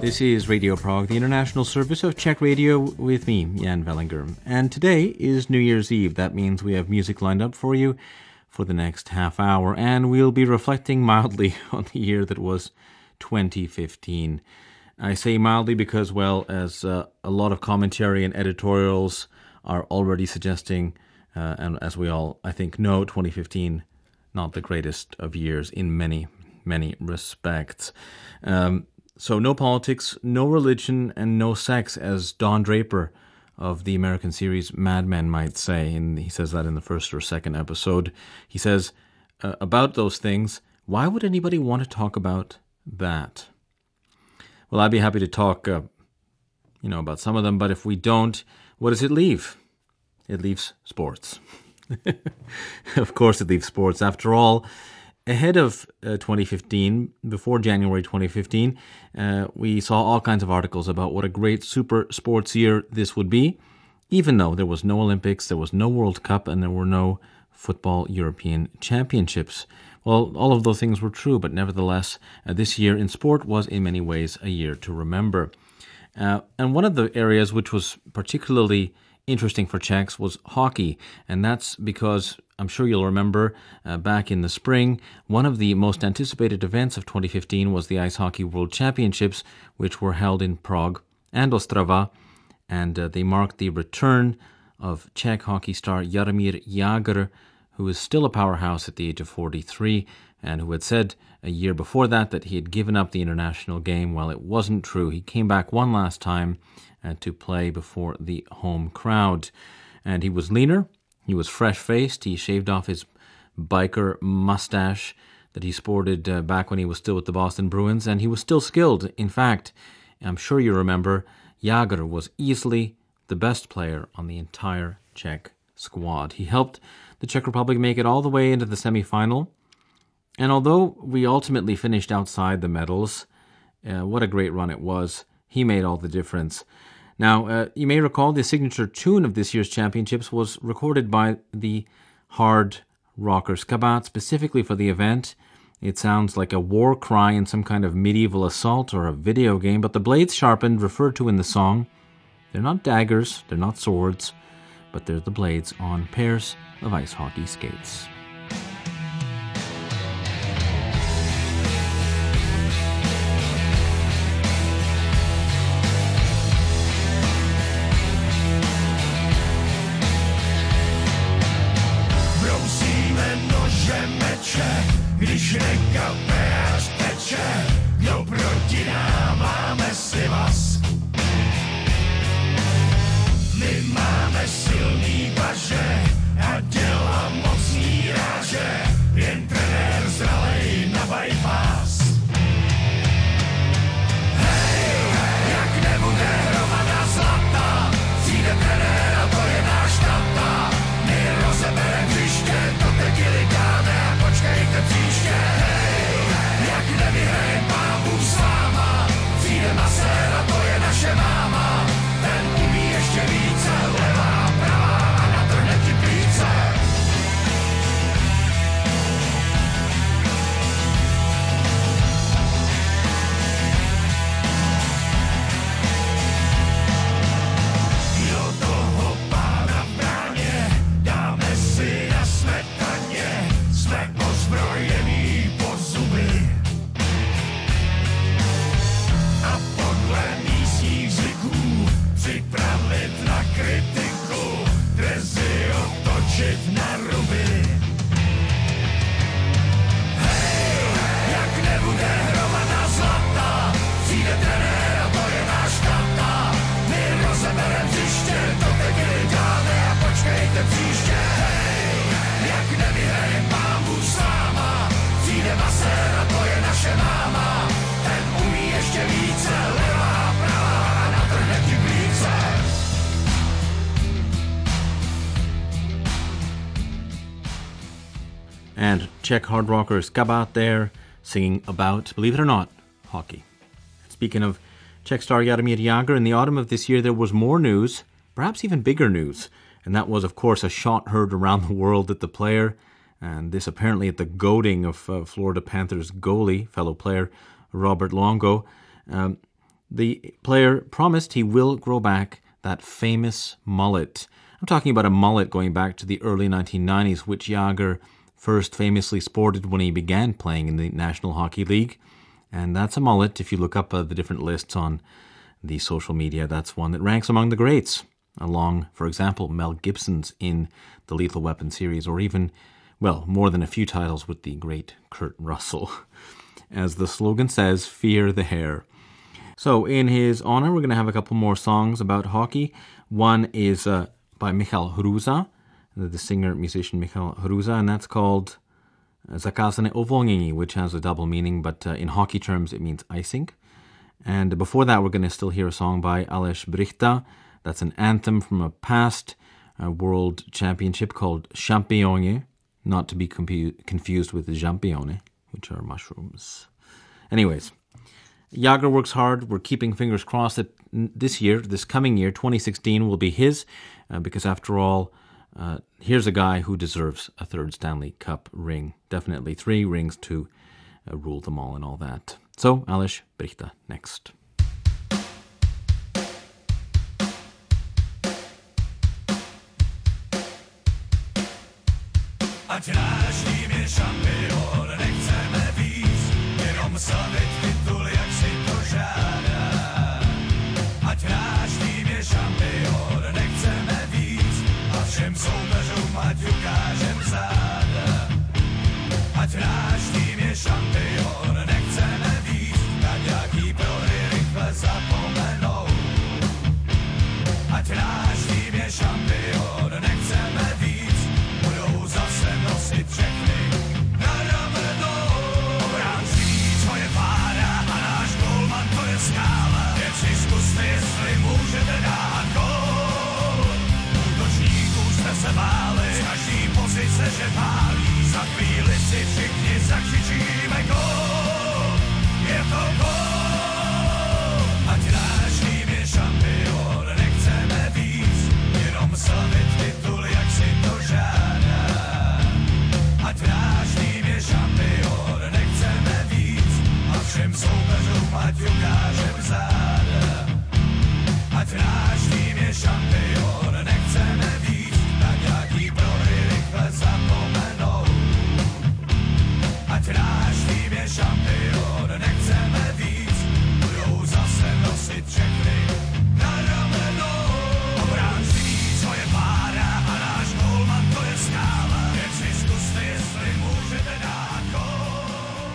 This is Radio Prague, the international service of Czech radio with me, Jan Vellinger. And today is New Year's Eve. That means we have music lined up for you for the next half hour, and we'll be reflecting mildly on the year that was 2015. I say mildly because, well, as a lot of commentary and editorials are already suggesting, and as we all, I think, know, 2015, not the greatest of years in many, many respects. So no politics, no religion, and no sex, as Don Draper of the American series Mad Men might say. And he says that in the first or second episode. He says, about those things, why would anybody want to talk about that? Well, I'd be happy to talk, about some of them, but if we don't, what does it leave? It leaves sports. Of course it leaves sports. After all, ahead of 2015, before January 2015, we saw all kinds of articles about what a great super sports year this would be, even though there was no Olympics, there was no World Cup, and there were no football European championships. Well, all of those things were true, but nevertheless, this year in sport was in many ways a year to remember. And one of the areas which was particularly interesting for Czechs was hockey, and that's because I'm sure you'll remember back in the spring, one of the most anticipated events of 2015 was the Ice Hockey World Championships, which were held in Prague and Ostrava, and they marked the return of Czech hockey star Jaromír Jágr, who is still a powerhouse at the age of 43, and who had said a year before that he had given up the international game. Well, it wasn't true. He came back one last time to play before the home crowd. And he was leaner, he was fresh-faced, he shaved off his biker mustache that he sported back when he was still with the Boston Bruins, and he was still skilled. In fact, I'm sure you remember, Jágr was easily the best player on the entire Czech squad. He helped the Czech Republic make it all the way into the semifinal, and although we ultimately finished outside the medals, what a great run it was. He made all the difference. Now, you may recall the signature tune of this year's championships was recorded by the hard rocker Skabat specifically for the event. It sounds like a war cry in some kind of medieval assault or a video game, but the blades sharpened referred to in the song, they're not daggers, they're not swords, but they're the blades on pairs of ice hockey skates. Když nekapéř teče, no proti nám máme si vás. My máme silný paže a děla mocný ráže, jen trenér zralej na bypass. Hej, jak nebude hromada zlata, přijde trenér a to je náš tata. My rozeberem hřiště, to tekily dáme a počkejte příště. Hej, jak nevyhrajem Pán Bůh s váma, přijde masér a to je naše máma. Ten umí ještě více, levá, pravá a natrhne ti plíce. Do toho pána v bráně dáme si na smetaně, jsme ozbrojení po zuby. A podle místních zvyků připravit na kritiku, drezy otočit na ruby. Hej, jak nebude hromada zlata, přijde trenér a to je náš tata. My rozeberem hřiště, to tekily dáme a počkejte příště. Hej, jak nevyhrajem Pán Bůh s váma, přijde masér a to je naše máma. Ten umí ještě více, levá, pravá a natrhne ti plíce. And Czech hard rocker Skabat there singing about, believe it or not, hockey. Speaking of Czech star Jaromír Jágr, in the autumn of this year there was more news, perhaps even bigger news, and that was, of course, a shot heard around the world at the player, and this apparently at the goading of Florida Panthers goalie, fellow player Robert Longo. The player promised he will grow back that famous mullet. I'm talking about a mullet going back to the early 1990s, which Jágr first famously sported when he began playing in the National Hockey League. And that's a mullet. If you look up the different lists on the social media, that's one that ranks among the greats, along, for example, Mel Gibson's in the Lethal Weapon series, or even, well, more than a few titles with the great Kurt Russell. As the slogan says, fear the hair. So in his honor, we're going to have a couple more songs about hockey. One is by Michal Hruza, the singer-musician Michal Hruza, and that's called Zakázané uvolnění, which has a double meaning, but in hockey terms it means icing. And before that, we're going to still hear a song by Aleš Brychta. That's an anthem from a past world championship called Šampioni, not to be confused with the Jampione, which are mushrooms. Anyways, Jágr works hard. We're keeping fingers crossed that this coming year, 2016, will be his, because after all, here's a guy who deserves a third Stanley Cup ring. Definitely 3 rings to rule them all and all that. So, Aleš Brychta next. Ať náš tým je šampion, nechceme víc, jenom slavit titul, jak si to žádá. Ať náš tým je šampion, nechceme víc, a všem soupeřům ať ukážem záda. Ať náš tým je šampion, nechceme víc, na nějaký prohry rychle zapomenou. Ať náš tým je šampion, nechceme víc, budou zase nosit všechny na ramenou. Obránci ví, co je pára a náš golman to je skála. Jen si zkuste, jestli můžete dát gól. Útočníků jste se báli, z každý pozice, že pálí. Za chvíli si všichni zakřičíme gól. Je to gól. Ať náš tým je šampion, nechceme víc, jenom slavit titul, jak si to žádá. Ať náš tým je šampion, nechceme víc, a všem soupeřům ať ukážem záda. Ať náš tým je šampion, nechceme víc, na nějaký prohry rychle zapomenou. Ať náš tým je šampion, nechceme víc, budou zase nosit všechny na ramenou. Obránci ví, co je pára a náš golman to je skála. Jen si zkuste, jestli můžete dát gól.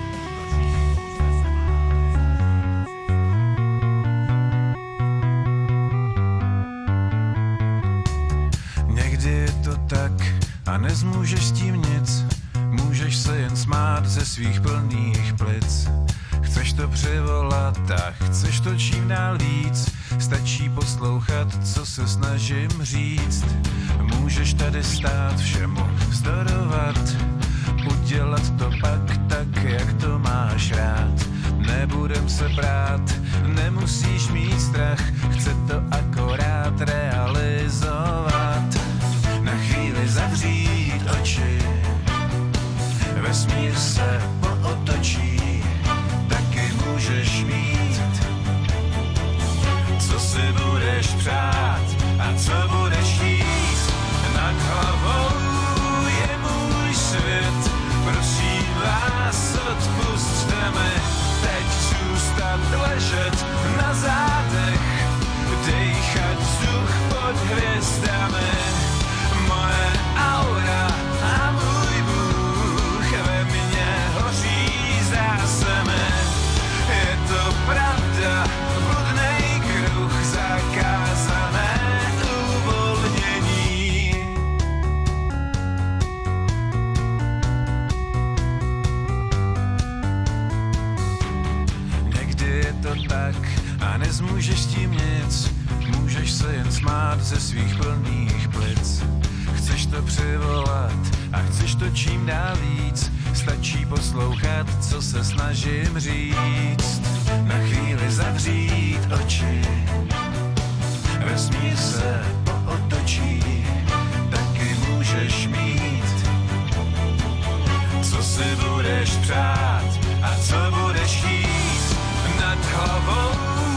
Někdy je to tak a nezmůžeš s tím nic, můžeš se jen smát ze svých plných plic. Chceš to přivolat a chceš to čím dál víc, stačí poslouchat, co se snažím říct. Můžeš tady stát, všemu vzdorovat, udělat to pak tak, jak to máš rád. Nebudem se brát, nemusíš mít strach, chce to akorát realizovat. Na chvíli zavřít oči, vesmír se pootočí, taky můžeš mít, co si budeš přát a co budeš chtít. Nad hlavou je můj svět, prosím vás, odpusťte mi teď zůstat ležet na zádech, dejchat vzduch pod hvězdami. Moje aura a můj Bůh ve mně hoří, zdá se mi, je to pravda, bludnej kruh, zakázané uvolnění. Někdy je to tak a nezmůžeš s tím nic, můžeš se jen smát ze svých plných plic. Chceš to přivolat a chceš to čím dál víc, stačí poslouchat, co se snažím říct. Na chvíli zavřít oči, vesmír se pootočí, taky můžeš mít, co si budeš přát a co budeš chtít. Nad hlavou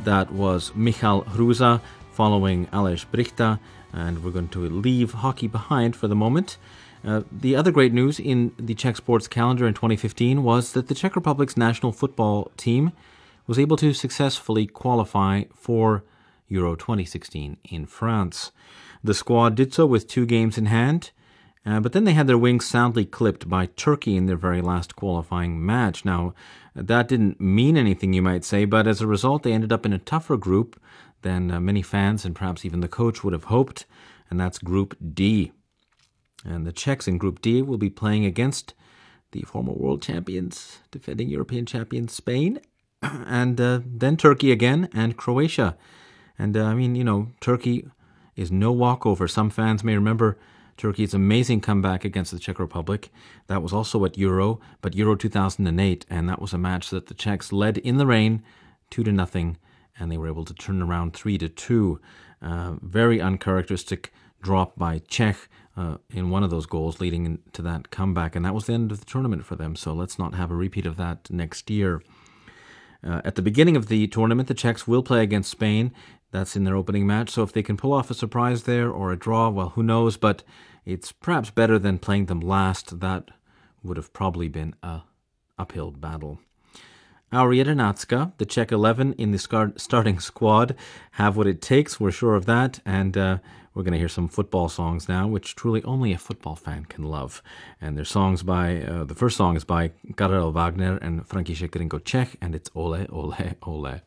That was Michal Hruza following Aleš Brichta, and we're going to leave hockey behind for the moment. The other great news in the Czech sports calendar in 2015 was that the Czech Republic's national football team was able to successfully qualify for Euro 2016 in France. The squad did so with 2 games in hand, but then they had their wings soundly clipped by Turkey in their very last qualifying match. Now, that didn't mean anything, you might say, but as a result, they ended up in a tougher group than many fans and perhaps even the coach would have hoped, and that's Group D. And the Czechs in Group D will be playing against the former world champions, defending European champions Spain, and then Turkey again, and Croatia. And Turkey is no walkover. Some fans may remember Turkey's amazing comeback against the Czech Republic. That was also at Euro, but Euro 2008, and that was a match that the Czechs led in the rain 2-0, and they were able to turn around 3-2. Very uncharacteristic drop by Czech in one of those goals leading into that comeback, and that was the end of the tournament for them, so let's not have a repeat of that next year. At the beginning of the tournament, the Czechs will play against Spain. That's in their opening match, so if they can pull off a surprise there or a draw, well, who knows, but it's perhaps better than playing them last. That would have probably been a uphill battle. Our Jedenacka, the Czech 11 in the starting squad, have what it takes, we're sure of that, and we're going to hear some football songs now, which truly only a football fan can love. And their songs the first song is by Karel Wagner and František Ringo-Čech, and it's Ole, Ole, Ole.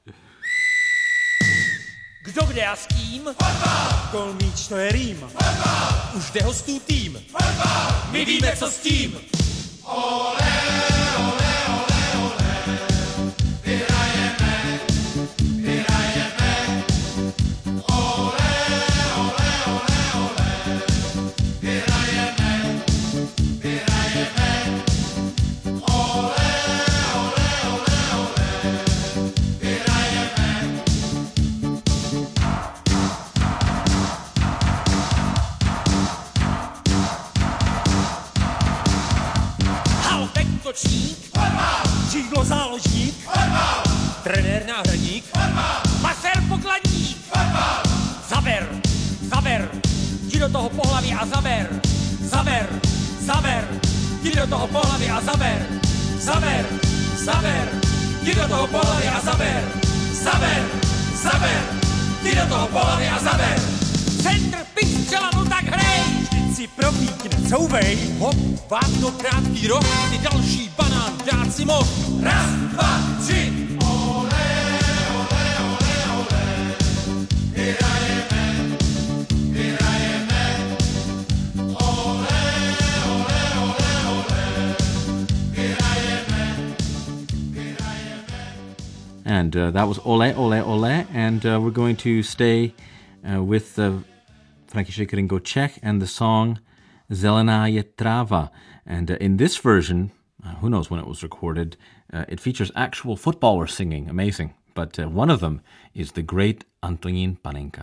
Kdo kde a s kým? Gol míč, to je rým. Už jde hostů tým. My víme, co s tím. Ole, ole, ole, ole. Vyhrajeme. Ole, ole, ole, ole. Vyhrajeme. Ole, ole, ole, ole. Vyhrajeme. Točník, křídlo záložník, trenér náhradník, masér pokladník, zaber, jdi do toho pohlaví a zaber, jdi do toho pohlaví a zaber, jdi do toho pohlaví a zaber, jdi do toho pohlaví a zaber. Centr, pik, střela, no tak hrej! Vždyť si propíkne, couvej! Hop, vápno, krátký roh, ty další banán, dát si moh! Raz, 2, 3! Ole, ole, ole, ole! Vyhrajeme! Ole, ole, ole, ole! Vyhrajeme! And that was Ole, Ole, Ole, and we're going to stay with František Ringo-Čech and the song Zelená je tráva. And in this version, who knows when it was recorded, it features actual footballers singing. Amazing. But one of them is the great Antonín Panenka.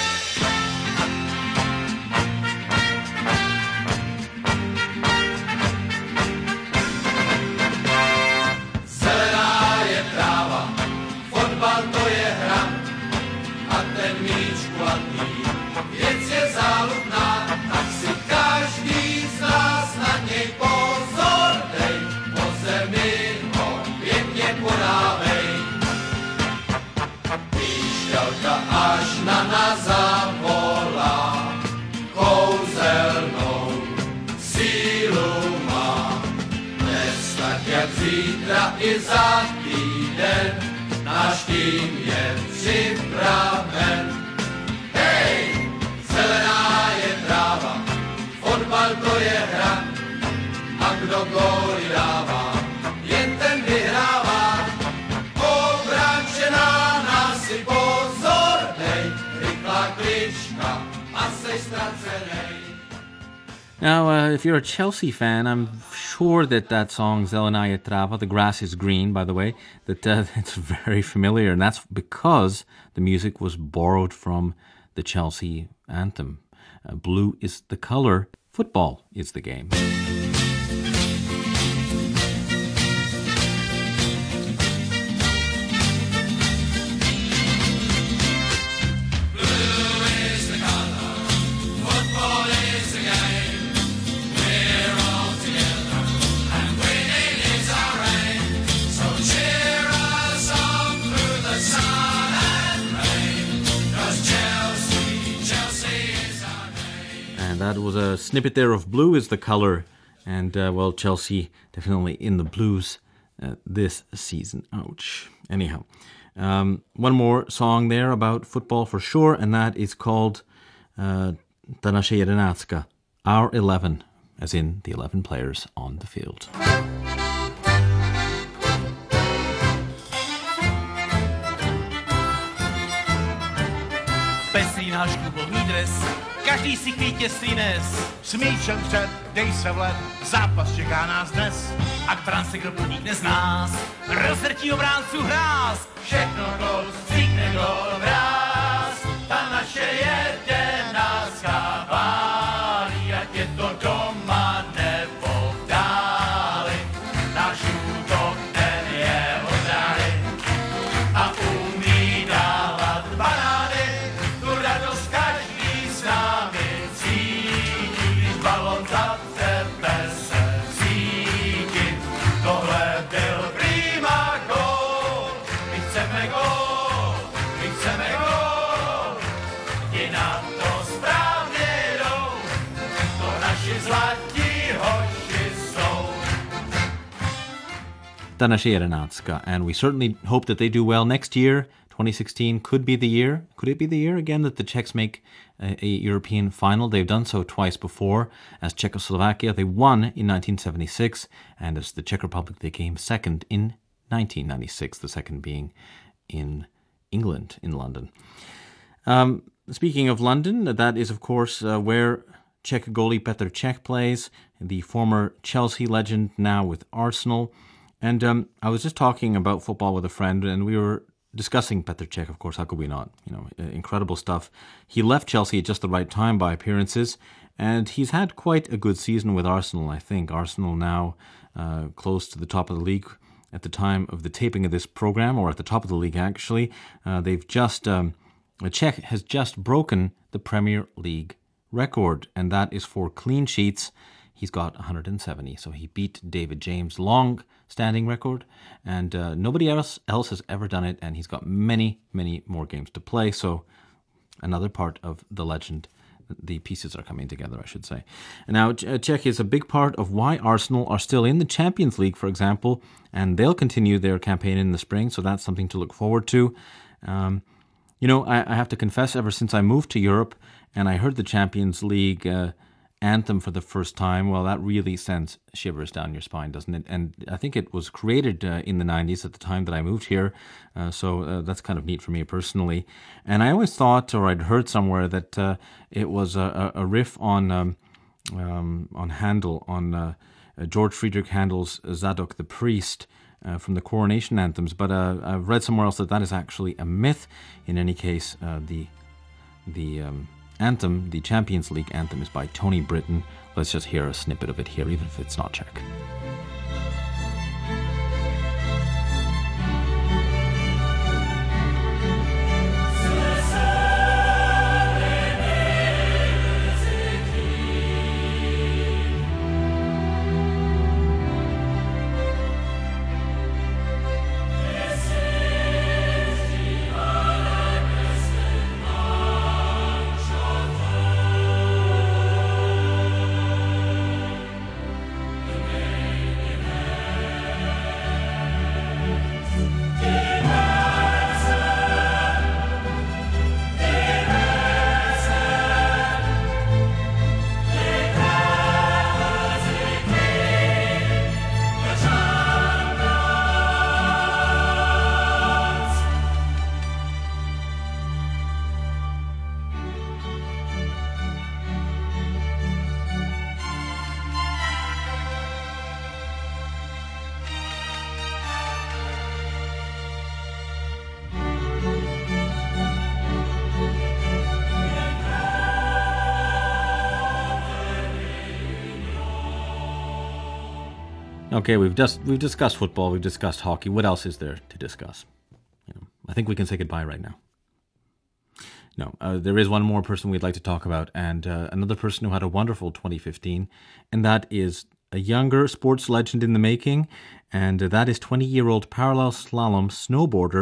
Zelená je tráva, fotbal to je hra a ten míč kulatý. Věc je záludná, tak si každý z nás na něj pozor dej, po zemi ho pěkně podávej. Píšťalka až na nás zavolá, kouzelnou sílu má. Dnes tak jak zítra i za týden, náš tým je připraven. Hej, zelená je tráva, fotbal to je hra, a kdo góly dává, jen ten vyhrává. Obránčená nás si pozor dej, rychlá klička a seš ztracenej. Now, if you're a Chelsea fan, I'm sure that song Zelená je tráva, the grass is green, by the way, that it's very familiar, and that's because the music was borrowed from the Chelsea anthem. Blue is the color, football is the game. that was a snippet there of Blue is the Colour. And, well, Chelsea definitely in the blues this season. Ouch. Anyhow, one more song there about football for sure, and that is called Ta naše jedenáctka, Our 11, as in the 11 players on the field. Pestrý náš klubový dres, každý si k vítězství nes. S míčem před, dej se vlet, zápas čeká nás dnes. A k brance kdo podnikne z nás, rozdrtí obránců hráz. Všechno gól, stříkne gól, mráz. Ta naše jedenáctka válí, ať je to doma nebo v dáli. Náš útok, ten je oddáli a umí dávat banány. Tu radost každý s námi cítí, když balon za tebe se cítí. Tohle byl prima gól, my chceme gól, my chceme gól. Ti na to správně jdou, to naši zlatí hoši jsou. Ta naše jedenáctka, and we certainly hope that they do well next year. 2016 could be the year. Could it be the year again that the Czechs make a European final? They've done so twice before. As Czechoslovakia, they won in 1976, and as the Czech Republic, they came second in 1996, the second being in England, in London. Speaking of London, that is, of course, where Czech goalie Petr Cech plays, the former Chelsea legend, now with Arsenal. And I was just talking about football with a friend, and we were discussing Petr Cech, of course. How could we not? You know, incredible stuff. He left Chelsea at just the right time by appearances, and he's had quite a good season with Arsenal, I think. Arsenal now close to the top of the league at the time of the taping of this program, or at the top of the league, actually. They've just... Cech has just broken the Premier League record, and that is for clean sheets. He's got 170, so he beat David James' long-standing record, and nobody else has ever done it, and he's got many, many more games to play, so another part of the legend. The pieces are coming together, I should say. And now, Cech is a big part of why Arsenal are still in the Champions League, for example, and they'll continue their campaign in the spring, so that's something to look forward to. You know, I have to confess, ever since I moved to Europe and I heard the Champions League anthem for the first time, well, that really sends shivers down your spine, doesn't it? And I think it was created in the 90s at the time that I moved here, so that's kind of neat for me personally. And I always thought, or I'd heard somewhere, that it was a riff on Handel, on George Friedrich Handel's Zadok the Priest, from the coronation anthems, but I've read somewhere else that is actually a myth. In any case, the anthem, the Champions League anthem, is by Tony Britton. Let's just hear a snippet of it here, even if it's not Czech. Okay, we've discussed football, we've discussed hockey. What else is there to discuss? You know, I think we can say goodbye right now. No, there is one more person we'd like to talk about, and another person who had a wonderful 2015, and that is a younger sports legend in the making, and that is 20-year-old parallel slalom snowboarder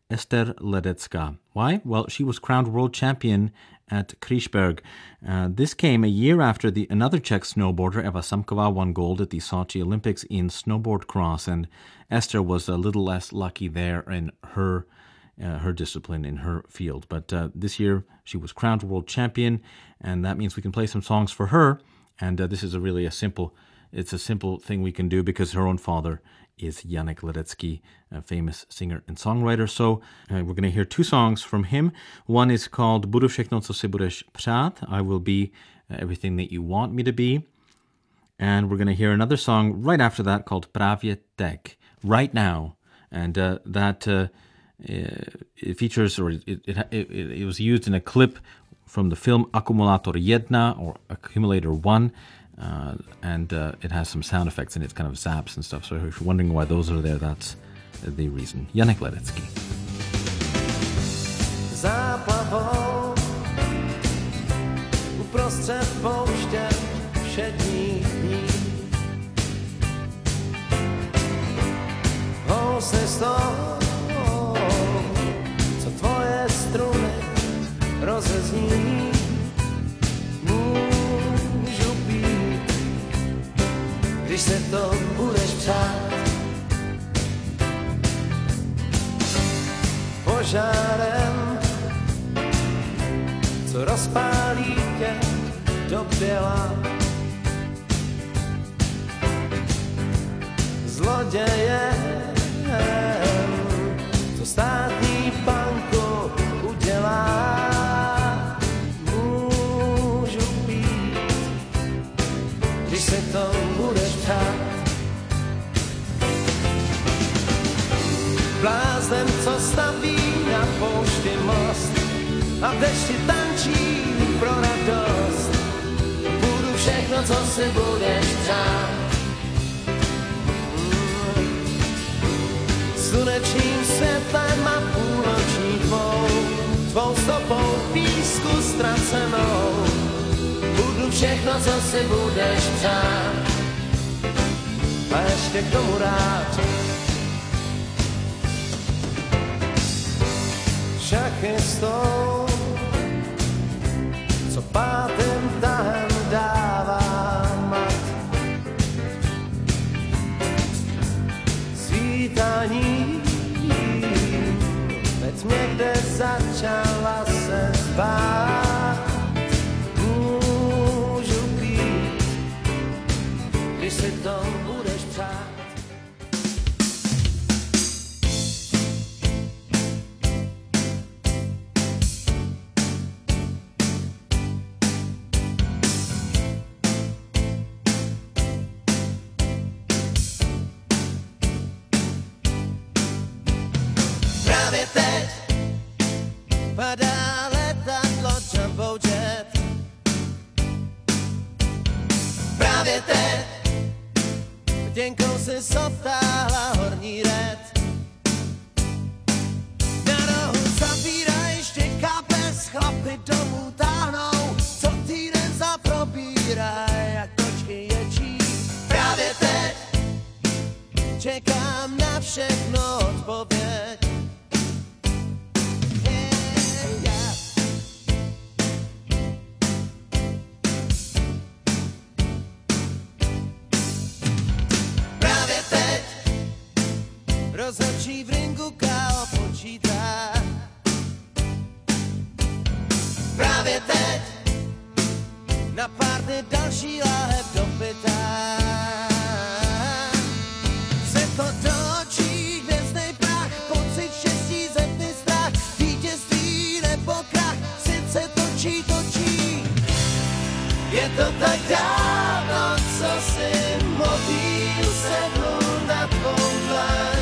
Ester Ledecká. Why? Well, she was crowned world champion at Križberg. This came a year after another Czech snowboarder, Eva Samková, won gold at the Sochi Olympics in snowboard cross, and Esther was a little less lucky there in her discipline, in her field. But this year she was crowned world champion, and that means we can play some songs for her. And this is a simple thing we can do because her own father is Janek Ledecký, a famous singer and songwriter. So we're going to hear two songs from him. One is called Budu všechno, co si budeš přát. I will be everything that you want me to be. And we're going to hear another song right after that called Právě teď, right now. And it features, or it was used in a clip from the film Akumulátor 1 or Accumulator 1. And it has some sound effects and it kind of zaps and stuff. So if you're wondering why those are there, that's the reason. Janek Ledecký. Záplavou uprostřed pouště všedních dní. Housej z toho, co tvoje struny rozezní. Můžu být, když se to budeš přát. Požárem, co rozpálí tě do běla. Zlodějem, co státní banku udělá. Můžu být, když se to budeš přát. Bláznem, co staví na poušti most a v dešti tančí pro radost. Budu všechno, co si budeš přát. Slunečným světlem a půlnoční tvou stopou v písku ztracenou. Budu všechno, co si budeš přát. A ještě k tomu rád šachistou, co pátým tahem dává mat. Svítání ve tmě, kde začala se spát. Můžu být, když si to budeš přát. Padá letadlo Jumbo Jet. Právě teď děnkou si sotáhla horní red. Na rohu zavírají štěkápes, chlapy domů táhnou, co týden zapropíraj, jak kočky ječí. Právě teď čekám na všechno odpověď. Rozhodčí v ringu KO počítá. Právě teď na pár dny další láhev dopytá. Se to točí, hvězdnej prach, pocit štěstí, zemný strach, vítězství nebo krach, sice točí. Je to tak dávno, co si motýl sednul na tvou dlaň.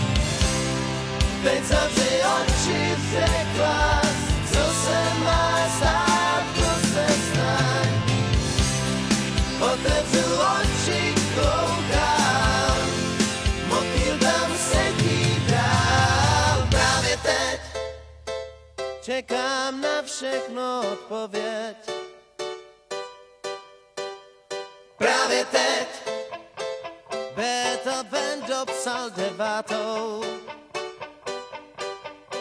Teď zavři oči, řekla, co se má stát, to se staň. Otevřu oči, koukám, motýl tam sedí dál. Právě teď čekám na všechno odpověď. Právě teď Beethoven dopsal 9.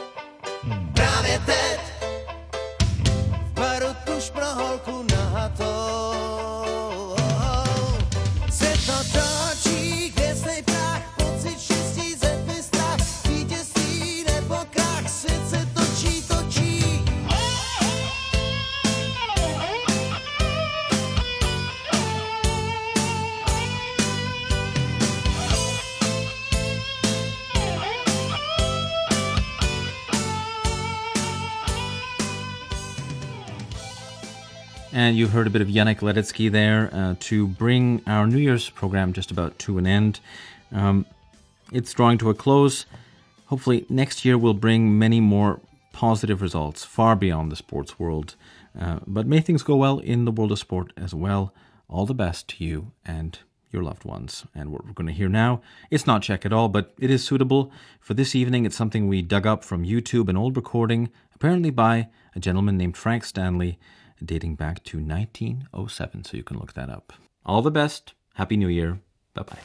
And you heard a bit of Yannick Leditsky there to bring our New Year's program just about to an end. It's drawing to a close. Hopefully next year will bring many more positive results far beyond the sports world. But may things go well in the world of sport as well. All the best to you and your loved ones. And what we're going to hear now, it's not Czech at all, but it is suitable for this evening. It's something we dug up from YouTube, an old recording, apparently by a gentleman named Frank Stanley, dating back to 1907, so you can look that up. All the best. Happy New Year. Bye-bye.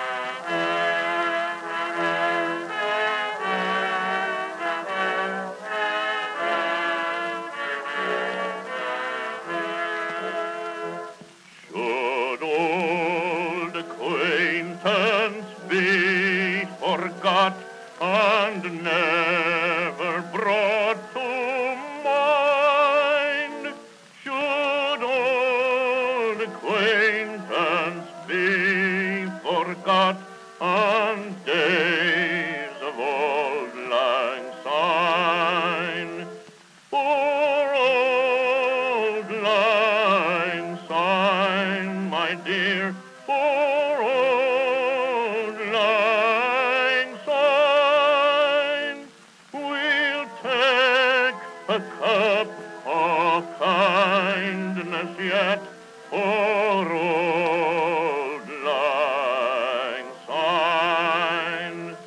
Should old acquaintance be forgot and never brought to mind? Should old acquaintance be forgot and days of old lang syne? Poor old lang syne, my dear, poor old lang syne. We'll take a cup of kindness yet for old lang syne.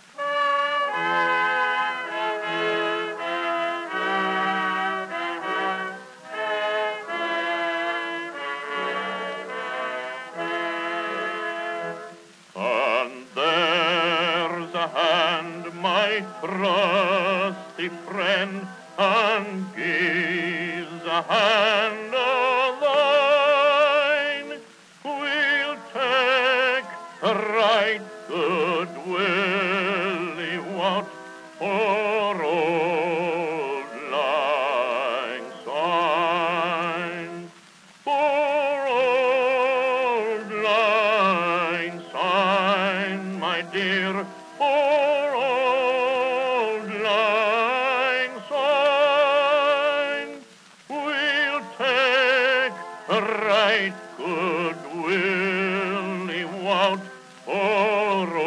And there's a hand, my trusty friend, and gives a hand of thine. We'll take a right good willy wot for old lang syne. For old lang syne, my dear, for old lang syne. We'll take a right good willy wot for